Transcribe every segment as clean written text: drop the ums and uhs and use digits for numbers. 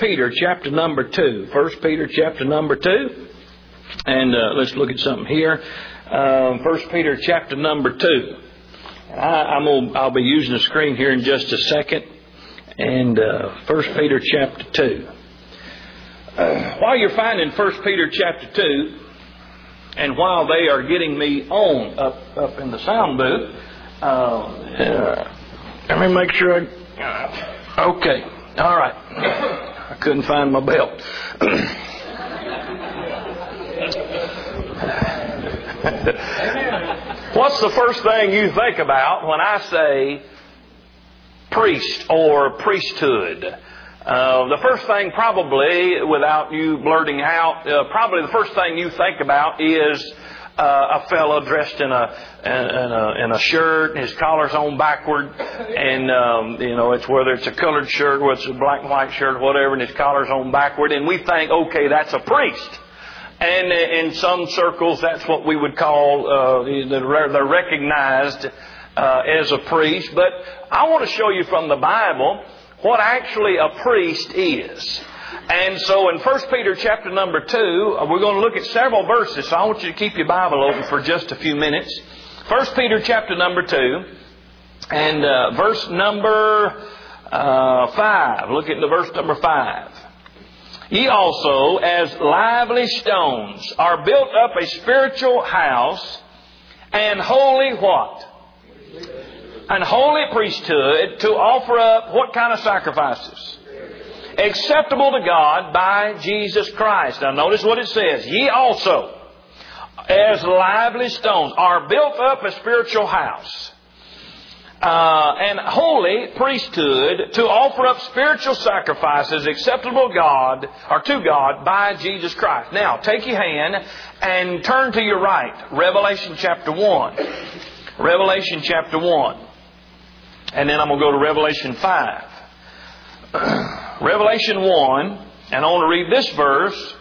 Peter chapter number 2. 1 Peter chapter number 2. And let's look at something here. 1 Peter chapter number 2. I'll be using the screen here in just a second. And 1 Peter chapter 2. While you're finding 1 Peter chapter 2, and while they are getting me on up in the sound booth, let me make sure okay. All right. I couldn't find my belt. What's the first thing you think about when I say priest or priesthood? The first thing, probably, without you blurting out, probably the first thing you think about is a fellow dressed in a shirt, his collar's on backward, and it's whether it's a colored shirt, whether it's a black and white shirt, whatever, and his collar's on backward, and we think, okay, that's a priest. And in some circles, that's what we would call they're recognized as a priest. But I want to show you from the Bible what actually a priest is. And so in 1 Peter chapter number 2, we're going to look at several verses. So I want you to keep your Bible open for just a few minutes. 1 Peter chapter number 2 and verse number 5. Look at the verse number 5. Ye also, as lively stones, are built up a spiritual house and holy what? An holy priesthood to offer up what kind of sacrifices? Acceptable to God by Jesus Christ. Now notice what it says. Ye also, as lively stones, are built up a spiritual house and holy priesthood to offer up spiritual sacrifices acceptable to God or to God by Jesus Christ. Now take your hand and turn to your right. Revelation chapter 1. Revelation chapter 1. And then I'm going to go to Revelation 5. Revelation 1, and I want to read this verse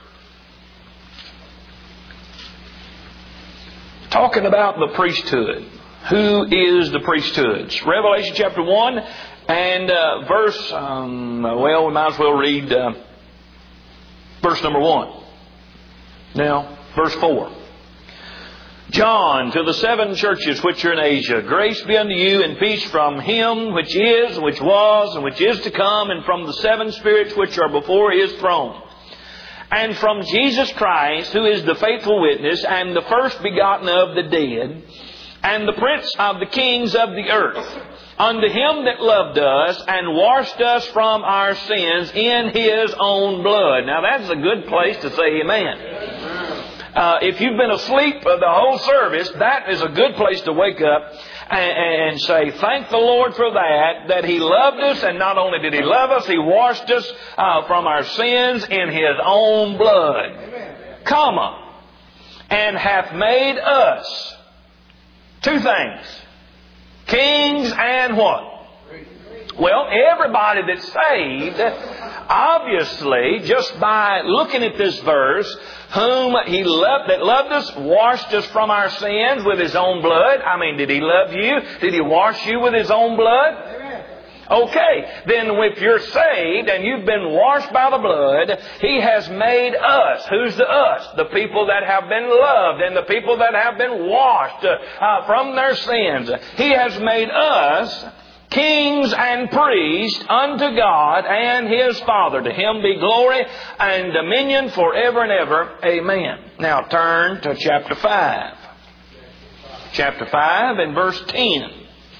talking about the priesthood. Who is the priesthood? Revelation chapter 1 and verse, we might as well read verse number 1. Now, verse 4. John, to the 7 churches which are in Asia, grace be unto you and peace from Him which is, which was, and which is to come, and from the 7 spirits which are before His throne. And from Jesus Christ, who is the faithful witness, and the first begotten of the dead, and the prince of the kings of the earth, unto Him that loved us and washed us from our sins in His own blood. Now that's a good place to say amen. If you've been asleep the whole service, that is a good place to wake up and say, thank the Lord for that He loved us, and not only did He love us, He washed us from our sins in His own blood. Comma. And hath made us 2 things. Kings and what? Well, everybody that's saved, obviously, just by looking at this verse, whom He loved, that loved us, washed us from our sins with His own blood. I mean, did He love you? Did He wash you with His own blood? Okay, then if you're saved and you've been washed by the blood, He has made us. Who's the us? The people that have been loved and the people that have been washed from their sins. He has made us kings and priests unto God and His Father. To Him be glory and dominion forever and ever. Amen. Now turn to chapter 5. Chapter 5 and verse 10.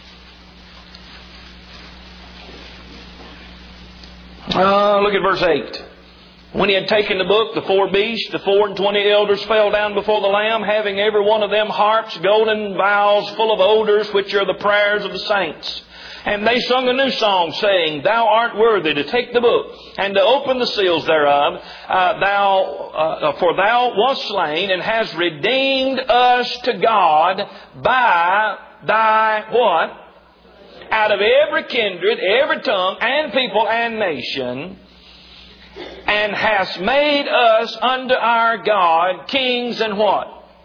Look at verse 8. When He had taken the book, the 4 beasts, the 24 elders fell down before the Lamb, having every one of them harps, golden vials full of odors, which are the prayers of the saints. And they sung a new song, saying, Thou art worthy to take the book and to open the seals thereof. For Thou wast slain and hast redeemed us to God by Thy what? Out of every kindred, every tongue, and people, and nation, and hast made us unto our God kings and what?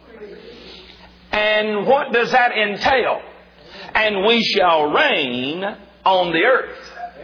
And what does that entail? And we shall reign on the earth.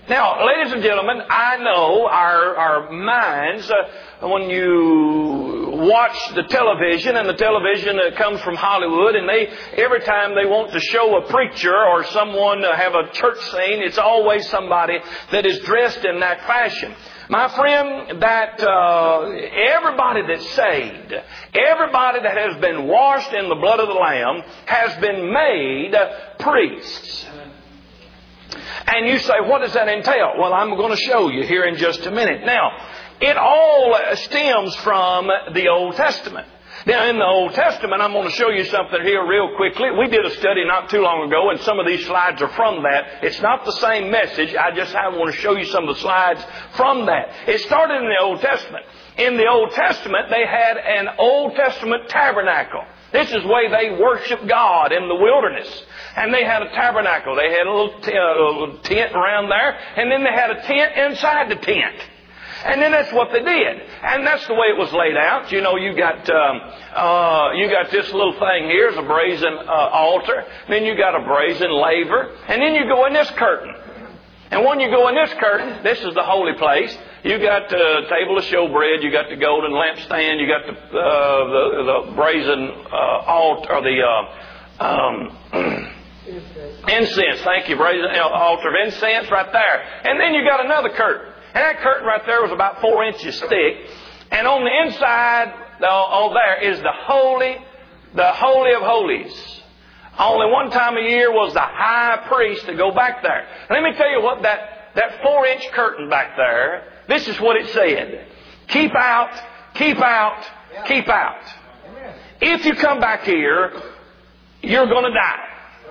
Now, ladies and gentlemen, I know our minds, when you watch the television, and the television comes from Hollywood, and every time they want to show a preacher or someone have a church scene, it's always somebody that is dressed in that fashion. My friend, that everybody that's saved, everybody that has been washed in the blood of the Lamb, has been made priests. And you say, what does that entail? Well, I'm going to show you here in just a minute. Now, it all stems from the Old Testament. Now, in the Old Testament, I'm going to show you something here real quickly. We did a study not too long ago, and some of these slides are from that. It's not the same message. I want to show you some of the slides from that. It started in the Old Testament. In the Old Testament, they had an Old Testament tabernacle. This is the way they worshiped God in the wilderness. And they had a tabernacle. They had a little tent around there. And then they had a tent inside the tent. And then that's what they did. And that's the way it was laid out. You know, you got this little thing here is a brazen altar. Then you got a brazen laver. And then you go in this curtain. And when you go in this curtain, this is the holy place. You got the table of showbread. You got the golden lampstand. You got the brazen altar, or the incense. Thank you, brazen altar of incense right there. And then you got another curtain. And that curtain right there was about 4 inches thick. And on the inside, there is the Holy of Holies. Only one time a year was the high priest to go back there. Let me tell you what that 4-inch curtain back there, this is what it said. Keep out, keep out, keep out. If you come back here, you're going to die.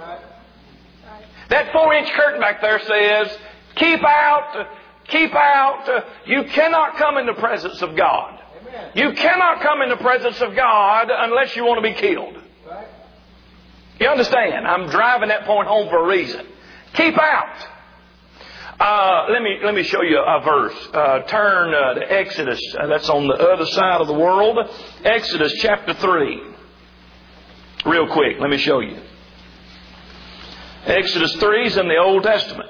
That 4-inch curtain back there says, keep out, keep out. You cannot come in the presence of God. You cannot come in the presence of God unless you want to be killed. You understand? I'm driving that point home for a reason. Keep out. Let me show you a verse. Turn to Exodus. That's on the other side of the world. Exodus chapter 3. Real quick, let me show you. Exodus 3 is in the Old Testament.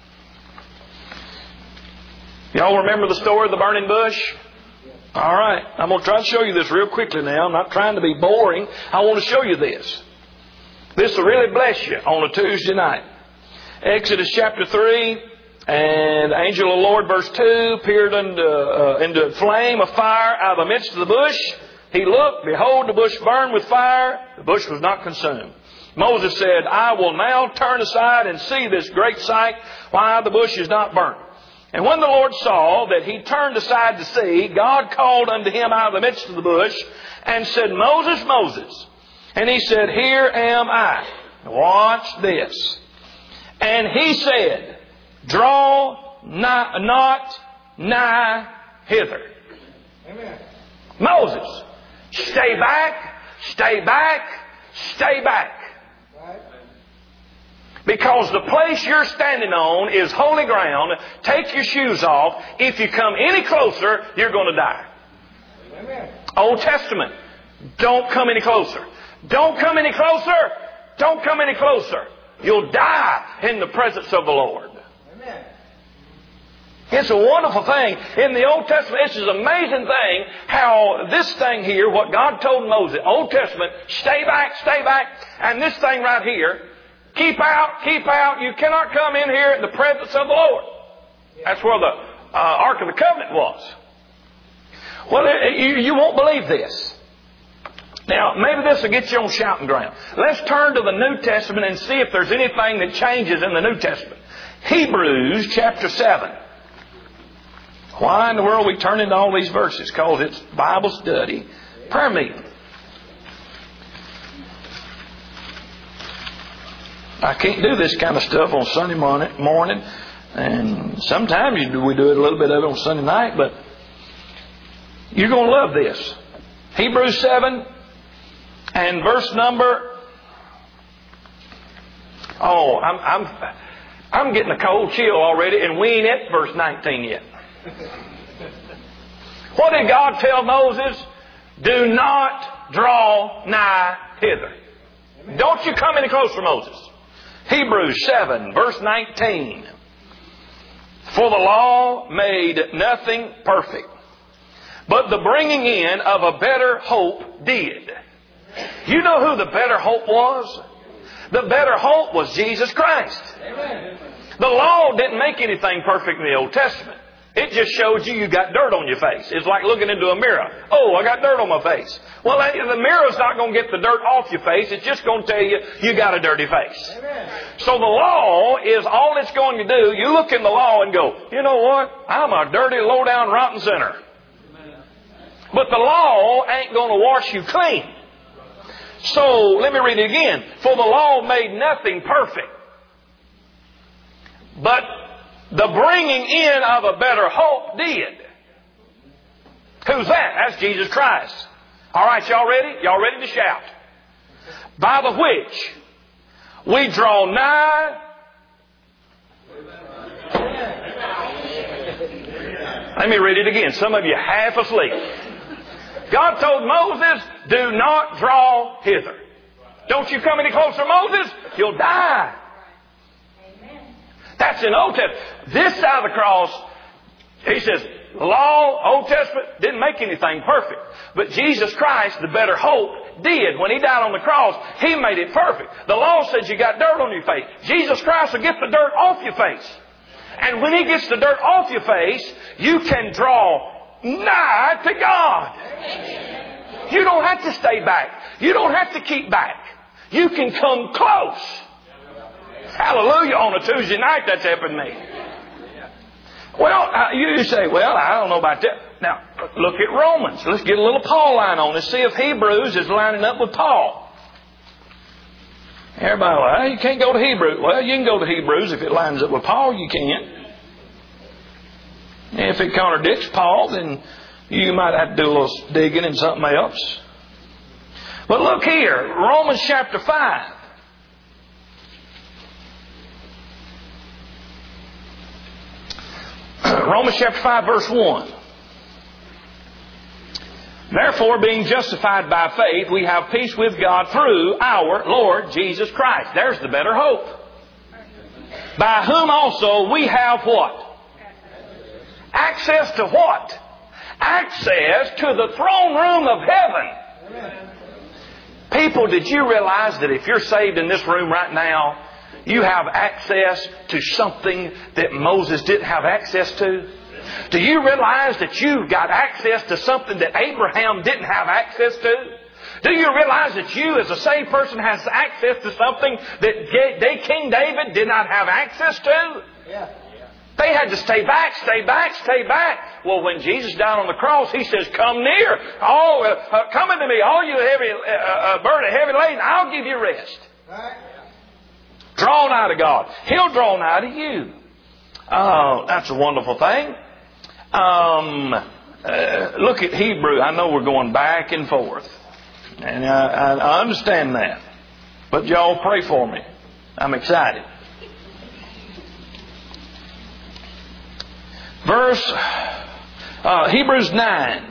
Y'all remember the story of the burning bush? All right. I'm going to try to show you this real quickly now. I'm not trying to be boring. I want to show you this. This will really bless you on a Tuesday night. Exodus chapter 3, and the angel of the Lord, verse 2, peered into a flame of fire out of the midst of the bush. He looked, behold, the bush burned with fire. The bush was not consumed. Moses said, I will now turn aside and see this great sight, why the bush is not burnt. And when the Lord saw that he turned aside to see, God called unto him out of the midst of the bush and said, Moses, Moses. And he said, Here am I. Watch this. And he said, Draw not nigh hither. Amen. Moses, stay back, stay back, stay back. Because the place you're standing on is holy ground. Take your shoes off. If you come any closer, you're going to die. Amen. Old Testament. Don't come any closer. Don't come any closer. Don't come any closer. You'll die in the presence of the Lord. Amen. It's a wonderful thing. In the Old Testament, it's an amazing thing how this thing here, what God told Moses, Old Testament, stay back, and this thing right here, keep out, you cannot come in here in the presence of the Lord. That's where the Ark of the Covenant was. Well, you won't believe this. Now, maybe this will get you on shouting ground. Let's turn to the New Testament and see if there's anything that changes in the New Testament. Hebrews chapter 7. Why in the world we turn into all these verses? Because it's Bible study, prayer meeting. I can't do this kind of stuff on Sunday morning, and sometimes we do it a little bit of it on Sunday night, but you're going to love this. Hebrews 7 and verse number... Oh, I'm getting a cold chill already, and we ain't at verse 19 yet. What did God tell Moses? Do not draw nigh hither. Don't you come any closer, Moses. Hebrews 7, verse 19. For the law made nothing perfect, but the bringing in of a better hope did. You know who the better hope was? The better hope was Jesus Christ. Amen. The law didn't make anything perfect in the Old Testament. It just showed you got dirt on your face. It's like looking into a mirror. Oh, I got dirt on my face. Well, the mirror's not going to get the dirt off your face. It's just going to tell you you got a dirty face. Amen. So the law is all it's going to do. You look in the law and go, you know what? I'm a dirty, low-down, rotten sinner. But the law ain't going to wash you clean. So, let me read it again. For the law made nothing perfect, but the bringing in of a better hope did. Who's that? That's Jesus Christ. All right, y'all ready? Y'all ready to shout? By the which we draw nigh. Let me read it again. Some of you half asleep. God told Moses, do not draw hither. Don't you come any closer, Moses. You'll die. That's in Old Testament. This side of the cross, he says, law, Old Testament, didn't make anything perfect. But Jesus Christ, the better hope, did. When He died on the cross, He made it perfect. The law says you got dirt on your face. Jesus Christ will get the dirt off your face. And when He gets the dirt off your face, you can draw nigh to God. You don't have to stay back. You don't have to keep back. You can come close. Hallelujah. On a Tuesday night, that's happened to me. Well, you say, well, I don't know about that. Now, look at Romans. Let's get a little Pauline on this. See if Hebrews is lining up with Paul. Everybody, well, you can't go to Hebrews. Well, you can go to Hebrews if it lines up with Paul. You can. If it contradicts Paul, then you might have to do a little digging in something else. But look here, Romans chapter 5. Romans chapter 5 verse 1. Therefore, being justified by faith, we have peace with God through our Lord Jesus Christ. There's the better hope. By whom also we have what? Access to what? Access to the throne room of heaven. People, did you realize that if you're saved in this room right now, you have access to something that Moses didn't have access to? Do you realize that you've got access to something that Abraham didn't have access to? Do you realize that you as a saved person has access to something that King David did not have access to? Yeah. They had to stay back, stay back, stay back. Well, when Jesus died on the cross, He says, come near. Come unto me, all you heavy, burden, heavy laden, I'll give you rest. Right. Draw nigh to God. He'll draw nigh to you. Oh, that's a wonderful thing. Look at Hebrew. I know we're going back and forth. And I understand that. But y'all pray for me. I'm excited. Hebrews 9.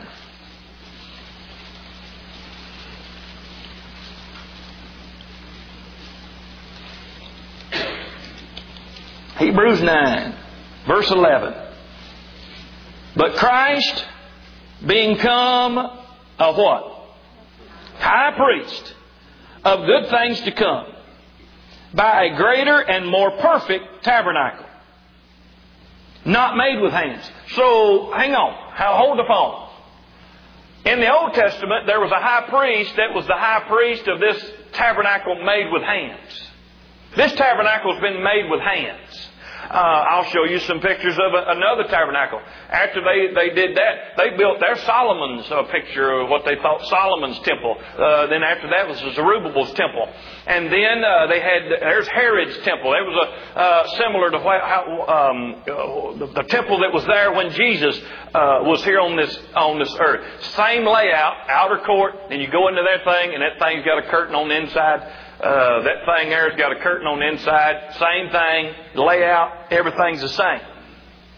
Hebrews 9, verse 11. But Christ, being come a what? High priest of good things to come, by a greater and more perfect tabernacle, not made with hands. So, hang on. Hold the phone. In the Old Testament, there was a high priest that was the high priest of this tabernacle made with hands. This tabernacle has been made with hands. I'll show you some pictures of another tabernacle. After they did that, they built their Solomon's picture of what they thought Solomon's temple. Then after that was Zerubbabel's temple. And then there's Herod's temple. There was similar to the temple that was there when Jesus was here on this earth. Same layout, outer court, and you go into that thing, and that thing's got a curtain on the inside. That thing there's got a curtain on the inside. Same thing, layout, everything's the same.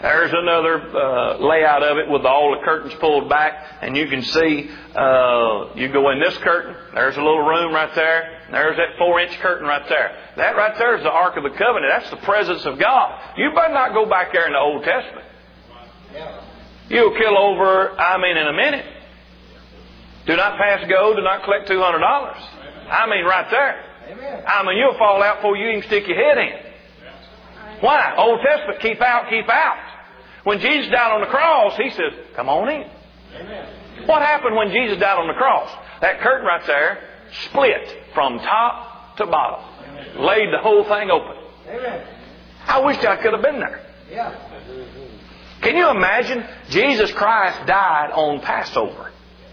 There's another layout of it with all the curtains pulled back, and you can see, you go in this curtain, there's a little room right there, there's that 4-inch curtain right there. That right there is the Ark of the Covenant. That's the presence of God. You better not go back there in the Old Testament. You'll kill over, in a minute. Do not pass go, do not collect $200. Right there. You'll fall out before you even stick your head in. Why? Old Testament, keep out, keep out. When Jesus died on the cross, He says, come on in. What happened when Jesus died on the cross? That curtain right there split from top to bottom. Laid the whole thing open. I wish I could have been there. Can you imagine? Jesus Christ died on Passover.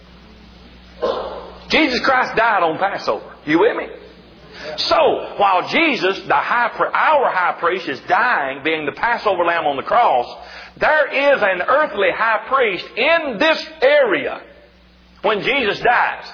Jesus Christ died on Passover. You with me? So, while Jesus, our high priest, is dying, being the Passover lamb on the cross, there is an earthly high priest in this area when Jesus dies.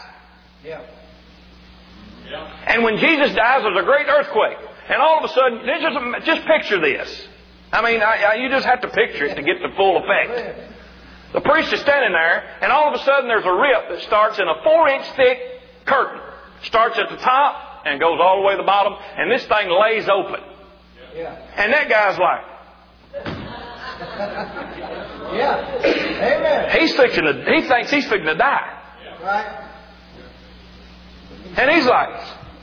And when Jesus dies, there's a great earthquake. And all of a sudden, just picture this. You just have to picture it to get the full effect. The priest is standing there, and all of a sudden there's a rip that starts in a 4-inch thick curtain. Starts at the top and goes all the way to the bottom, and this thing lays open. And that guy's like, he thinks he's fixing to die. And he's like,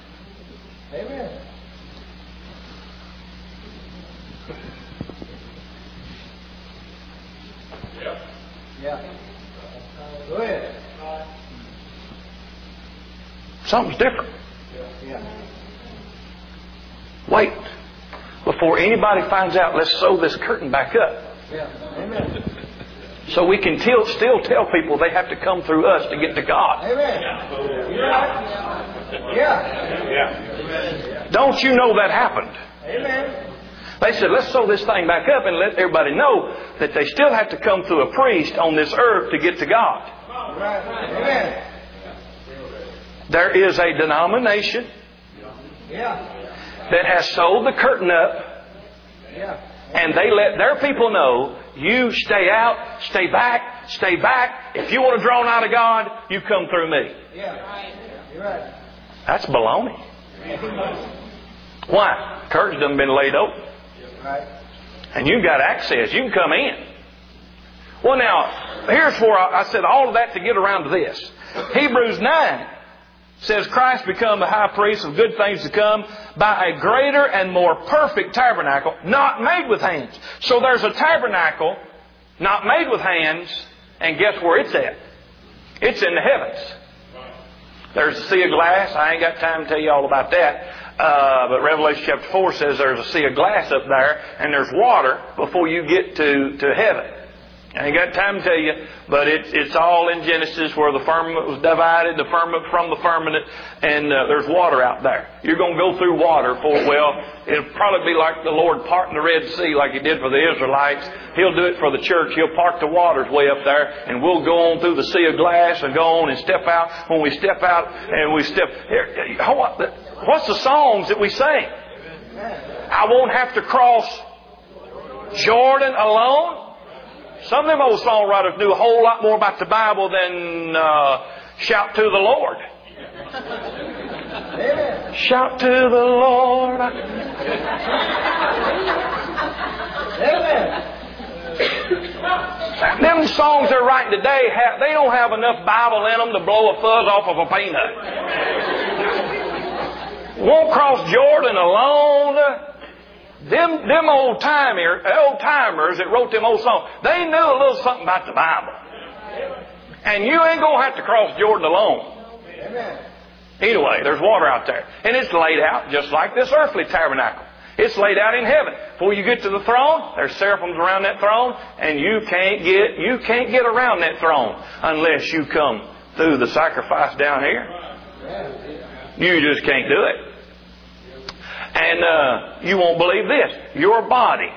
Go ahead. Something's different. Wait. Before anybody finds out, let's sew this curtain back up. So we can still tell people they have to come through us to get to God. Don't you know that happened? They said, let's sew this thing back up and let everybody know that they still have to come through a priest on this earth to get to God. There is a denomination that has sewed the curtain up, and they let their people know, you stay out, stay back, stay back. If you want to draw nigh to God, you come through me. That's baloney. Why? Curtains done been laid open. And you've got access. You can come in. Well, now, here's where I said all of that to get around to this. Hebrews 9 says Christ become the high priest of good things to come by a greater and more perfect tabernacle, not made with hands. So there's a tabernacle not made with hands, and guess where it's at? It's in the heavens. There's a sea of glass. I ain't got time to tell you all about that. But Revelation chapter 4 says there's a sea of glass up there, and there's water before you get to heaven. I ain't got time to tell you, but it's all in Genesis where the firmament was divided, the firmament from the firmament, and there's water out there. You're going to go through water it'll probably be like the Lord parting the Red Sea like He did for the Israelites. He'll do it for the church. He'll part the waters way up there, and we'll go on through the sea of glass and go on and step out. When we step out and we step... What's the songs that we sing? I won't have to cross Jordan alone. Some of them old songwriters knew a whole lot more about the Bible than shout to the Lord. Shout to the Lord. Them songs they're writing today, they don't have enough Bible in them to blow a fuzz off of a peanut. Won't cross Jordan alone. Them old timers that wrote them old songs, they knew a little something about the Bible. And you ain't going to have to cross Jordan alone. Anyway, there's water out there. And it's laid out just like this earthly tabernacle. It's laid out in heaven. Before you get to the throne, there's seraphims around that throne, and you can't get around that throne unless you come through the sacrifice down here. You just can't do it. And you won't believe this. Your body.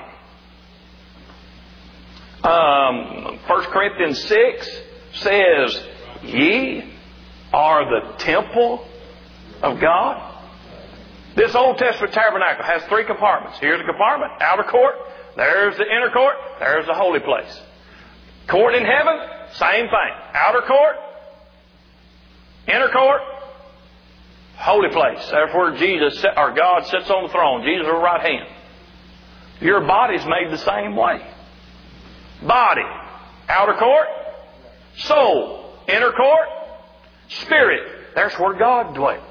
1 Corinthians 6 says, ye are the temple of God. This Old Testament tabernacle has 3 compartments. Here's a compartment, outer court. There's the inner court. There's the holy place. Court in heaven, same thing. Outer court, inner court, holy place. That's where Jesus or God sits on the throne. Jesus at the right hand. Your body's made the same way. Body, outer court, soul, inner court, spirit. There's where God dwells.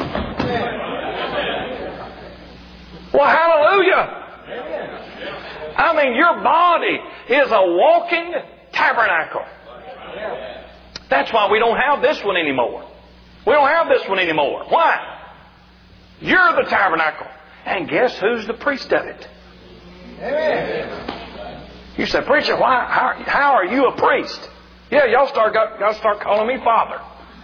Well, hallelujah. I mean, your body is a walking tabernacle. That's why we don't have this one anymore. We don't have this one anymore. Why? You're the tabernacle. And guess who's the priest of it? You say, preacher, why? How are you a priest? Yeah, y'all got to start calling me Father.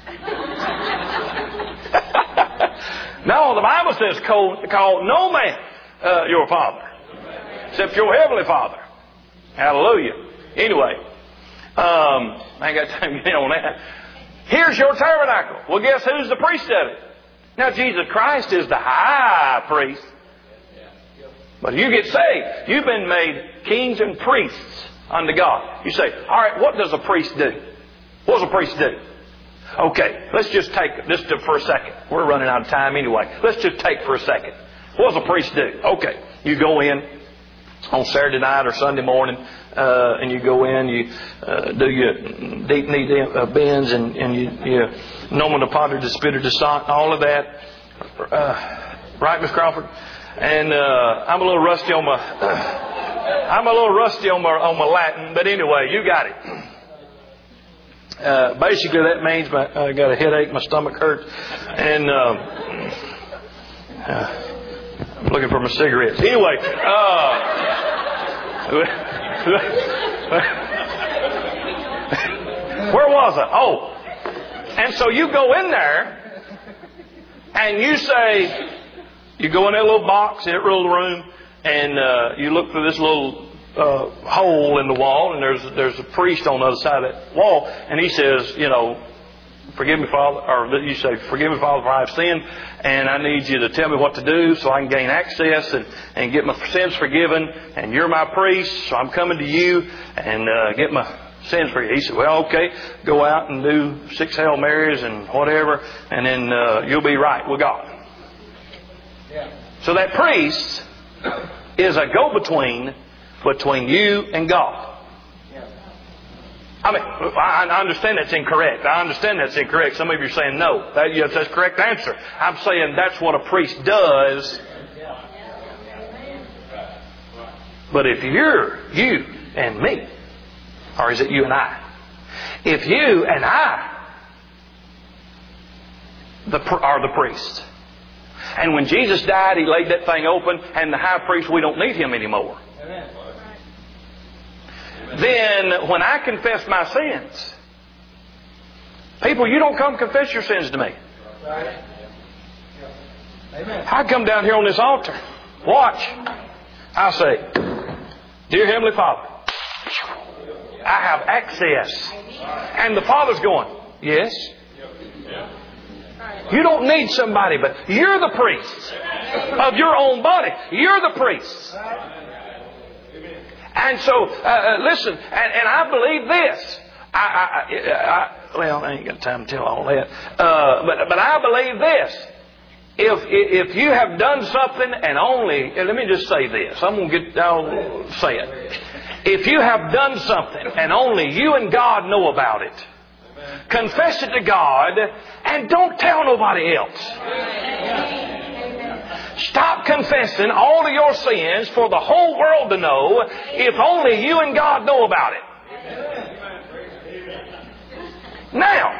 No, the Bible says call no man your father, except your heavenly Father. Hallelujah. Anyway, I ain't got time to get on that. Here's your tabernacle. Well, guess who's the priest of it? Now, Jesus Christ is the high priest. But you get saved. You've been made kings and priests unto God. You say, all right, what does a priest do? What does a priest do? Okay, let's just take this for a second. We're running out of time anyway. Let's just take for a second. What does a priest do? Okay, you go in on Saturday night or Sunday morning, and you go in, you do your deep knee bends, and you nomen de pater, de spirit, de sant, all of that. Right, Miss Crawford? And I'm a little rusty on my Latin, but anyway, you got it. Basically, that means I got a headache, my stomach hurts, and I'm looking for my cigarettes. Anyway, where was I? Oh, and so you go in there, and you say, you go in that little box, in that little room, and you look through this little hole in the wall, and there's a priest on the other side of that wall, and he says, forgive me, Father, or you say, forgive me, Father, for I have sinned, and I need you to tell me what to do so I can gain access and get my sins forgiven, and you're my priest, so I'm coming to you and get my sins forgiven. He said, well, okay, go out and do 6 Hail Marys and whatever, and then you'll be right with God. So that priest is a go-between between you and God. I mean, I understand that's incorrect. Some of you are saying no. That's the correct answer. I'm saying that's what a priest does. But if you're you and me, or is it you and I? If you and I are the priest, and when Jesus died, He laid that thing open, and the high priest, we don't need Him anymore. Then when I confess my sins, people, you don't come confess your sins to me. I come down here on this altar. Watch. I say, dear Heavenly Father, I have access. And the Father's going, yes. You don't need somebody, but you're the priest of your own body. You're the priest. And so, listen, and I believe this. Well, I ain't got time to tell all that. But I believe this. If you have done something and only, let me just say this. I'll say it. If you have done something and only you and God know about it, confess it to God and don't tell nobody else. Stop confessing all of your sins for the whole world to know if only you and God know about it. Now,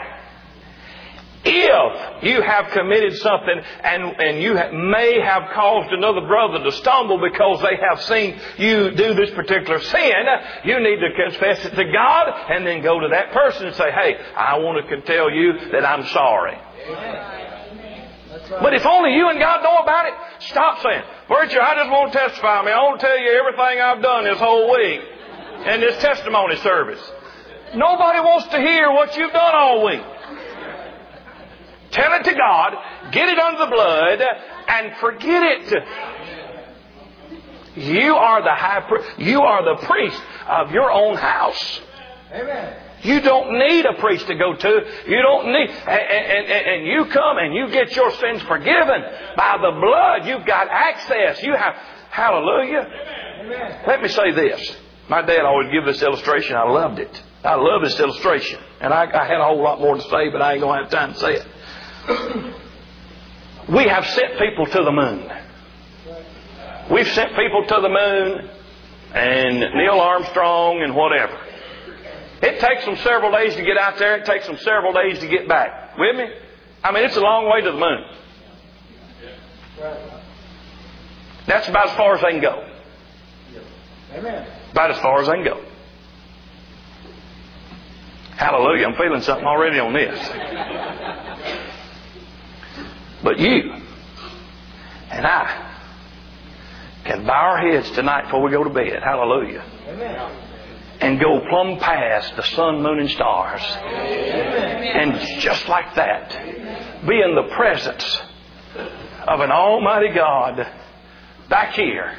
if you have committed something and you may have caused another brother to stumble because they have seen you do this particular sin, you need to confess it to God and then go to that person and say, hey, I want to tell you that I'm sorry. But if only you and God know about it, stop saying, preacher, I just want to testify. I want to tell you everything I've done this whole week in this testimony service. Nobody wants to hear what you've done all week. Tell it to God, get it under the blood, and forget it. You are the high priest. You are the priest of your own house. Amen. You don't need a priest to go to. You don't need, and you come and you get your sins forgiven by the blood. You've got access. You have, hallelujah. Amen. Let me say this. My dad always give this illustration. I loved it. I love this illustration. And I had a whole lot more to say, but I ain't going to have time to say it. We have sent people to the moon. We've sent people to the moon and Neil Armstrong and whatever. It takes them several days to get out there. It takes them several days to get back. With me? I mean, it's a long way to the moon. That's about as far as they can go. Amen. About as far as they can go. Hallelujah. I'm feeling something already on this. But you and I can bow our heads tonight before we go to bed. Hallelujah. Amen. And go plumb past the sun, moon, and stars. Amen. And just like that, be in the presence of an almighty God back here.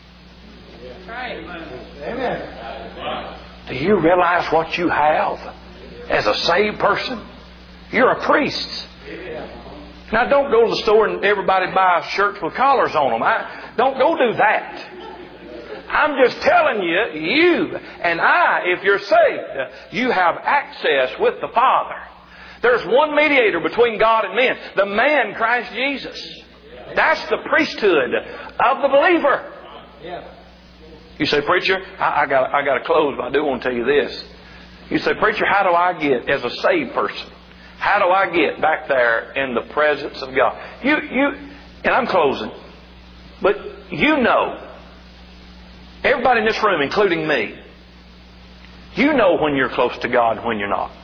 Amen. Do you realize what you have as a saved person? You're a priest. Now don't go to the store and everybody buy shirts with collars on them. Don't go do that. I'm just telling you, you and I, if you're saved, you have access with the Father. There's one mediator between God and men, the man Christ Jesus. That's the priesthood of the believer. You say, preacher, I got to close, but I do want to tell you this. You say, preacher, how do I get, as a saved person, how do I get back there in the presence of God? And I'm closing, but you know, everybody in this room, including me, you know when you're close to God and when you're not.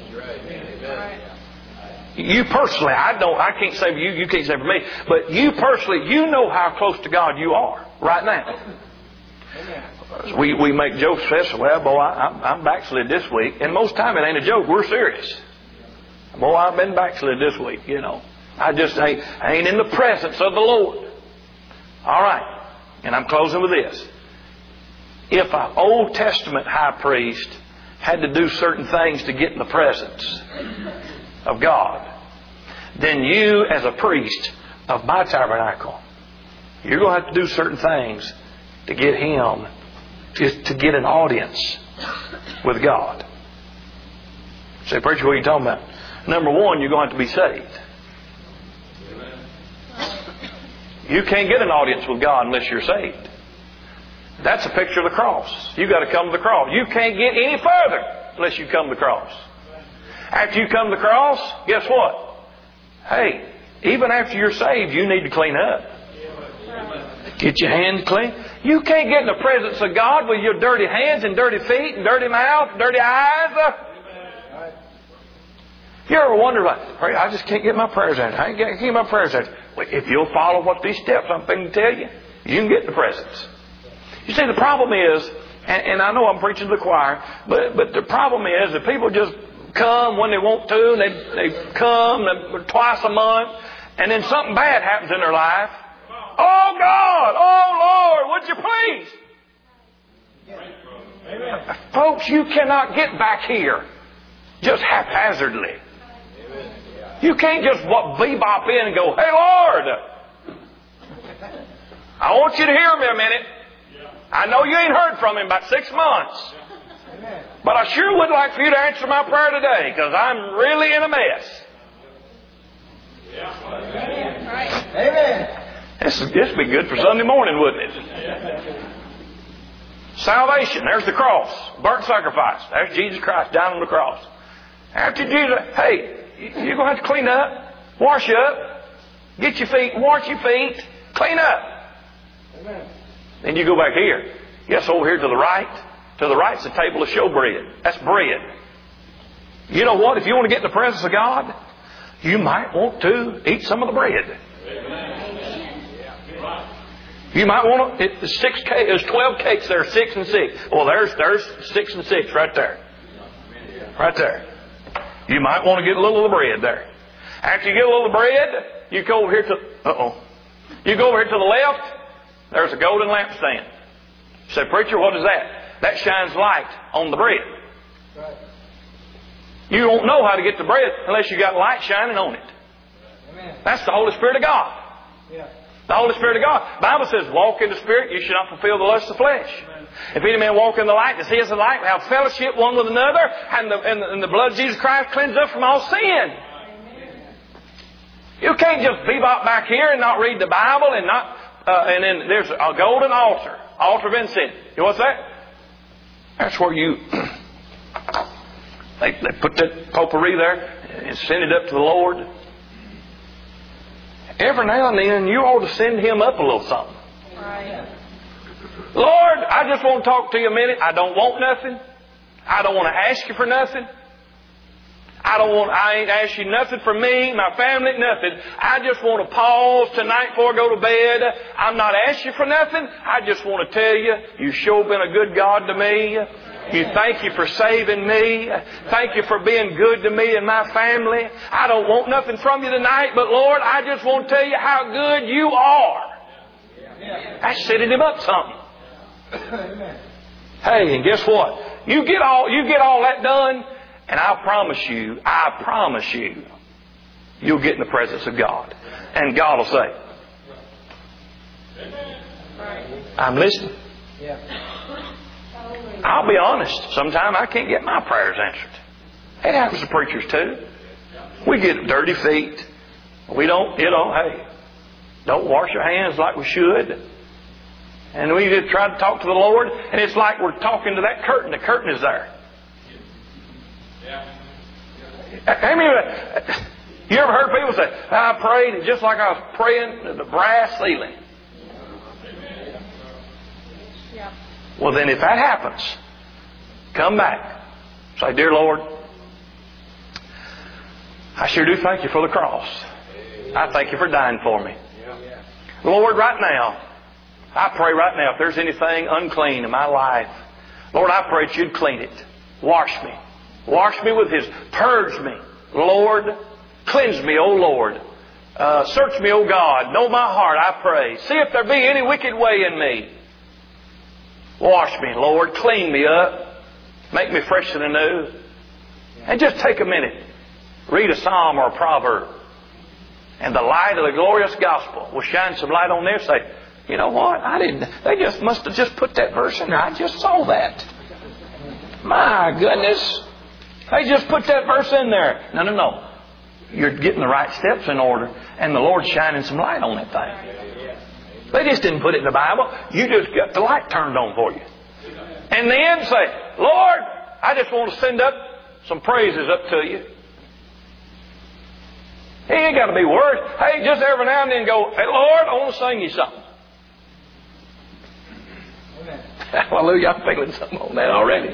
You personally, I can't say for you, you can't say for me, but you personally, you know how close to God you are right now. We make jokes, well, boy, I'm backslid this week. And most time it ain't a joke, we're serious. Boy, I've been backslid this week, you know. I ain't in the presence of the Lord. All right. And I'm closing with this. If an Old Testament high priest had to do certain things to get in the presence of God, then you as a priest of my tabernacle, you're going to have to do certain things to get him, to get an audience with God. Say, preacher, what are you talking about? Number one, you're going to have to be saved. You can't get an audience with God unless you're saved. That's a picture of the cross. You've got to come to the cross. You can't get any further unless you come to the cross. After you come to the cross, guess what? Hey, even after you're saved, you need to clean up. Get your hands clean. You can't get in the presence of God with your dirty hands and dirty feet and dirty mouth and dirty eyes. You ever wonder about, I just can't get my prayers answered. I can't get my prayers answered. Well, if you'll follow what these steps I'm going to tell you, you can get in the presence. You see, the problem is, and I know I'm preaching to the choir, but the problem is that people just come when they want to, and they come twice a month, and then something bad happens in their life. Oh God! Oh Lord! Would you please? Amen. Folks, you cannot get back here just haphazardly. You can't just bebop in and go, hey Lord! I want you to hear me a minute. I know you ain't heard from Him about 6 months. But I sure would like for you to answer my prayer today, because I'm really in a mess. Amen. This would be good for Sunday morning, wouldn't it? Salvation, there's the cross. Burnt sacrifice. There's Jesus Christ down on the cross. After Jesus, hey, you're going to have to clean up, wash up, get your feet, wash your feet, clean up. Amen. Then you go back here. Yes, over here to the right. To the right's a table of showbread. That's bread. You know what? If you want to get in the presence of God, you might want to eat some of the bread. You might want to. There's 12 cakes there, 6 and 6. Well, there's 6 and 6 right there. Right there. You might want to get a little of the bread there. After you get a little of the bread, you go over here to. You go over here to the left. there's a golden lampstand. You say, preacher, what is that? That shines light on the bread. Right. You don't know how to get the bread unless you got light shining on it. Amen. That's the Holy Spirit of God. Yeah. The Holy Spirit of God. The Bible says, walk in the Spirit, you should not fulfill the lust of the flesh. Amen. If any man walk in the light, as he is the light, we have fellowship one with another, and the blood of Jesus Christ cleanses us from all sin. Amen. You can't just bebop back here and not read the Bible and not, and then there's a golden altar. Altar of incense. You know what's that? That's where you, they put that potpourri there and send it up to the Lord. Every now and then, you ought to send Him up a little something. Right. Lord, I just want to talk to you a minute. I don't want nothing. I don't want to ask you for nothing. I ain't asked you nothing for me, my family, nothing. I just want to pause tonight before I go to bed. I'm not asking you for nothing. I just want to tell you, you've sure been a good God to me. You thank you for saving me. Thank you for being good to me and my family. I don't want nothing from you tonight, but Lord, I just want to tell you how good you are. That's setting Him up something. Hey, and guess what? You get all that done, and I promise you, you'll get in the presence of God. And God will say, I'm listening. I'll be honest. Sometimes I can't get my prayers answered. It happens to preachers too. We get dirty feet. We don't, hey, don't wash our hands like we should. And we just try to talk to the Lord, and it's like we're talking to that curtain. The curtain is there. How many, you ever heard people say, I prayed, and just like I was praying to the brass ceiling? Well, then if that happens, come back. Say, dear Lord, I sure do thank you for the cross. I thank you for dying for me. Lord, right now, I pray right now, if there's anything unclean in my life, Lord, I pray that you'd clean it. Wash me. Wash me with His, purge me. Lord, cleanse me, O Lord. Search me, O God. Know my heart, I pray. See if there be any wicked way in me. Wash me, Lord. Clean me up. Make me fresh and anew. And just take a minute. Read a psalm or a proverb. And the light of the glorious gospel will shine some light on there. Say, you know what? They just must have just put that verse in there. I just saw that. My goodness. They just put that verse in there. No. You're getting the right steps in order. And the Lord's shining some light on that thing. They just didn't put it in the Bible. You just got the light turned on for you. And then say, Lord, I just want to send up some praises up to you. He ain't got to be worried. Hey, just every now and then go, hey, Lord, I want to sing you something. Amen. Hallelujah. I'm feeling something on that already.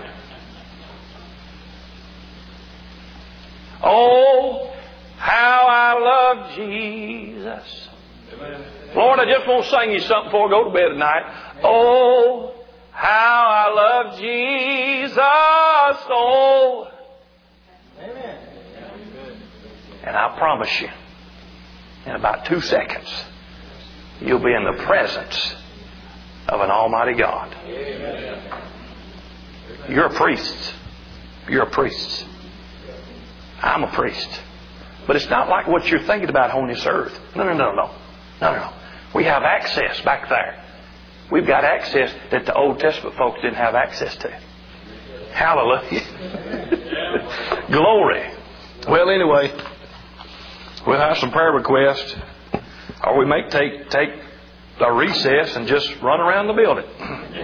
Oh, how I love Jesus. Amen. Lord, I just want to sing you something before I go to bed tonight. Oh, how I love Jesus. Oh. Amen. And I promise you, in about 2 seconds, you'll be in the presence of an almighty God. Amen. You're a priest. You're a priest. I'm a priest. But it's not like what you're thinking about on this earth. No. We have access back there. We've got access that the Old Testament folks didn't have access to. Hallelujah. Glory. Well, anyway, we'll have some prayer requests. Or we may take a recess and just run around the building.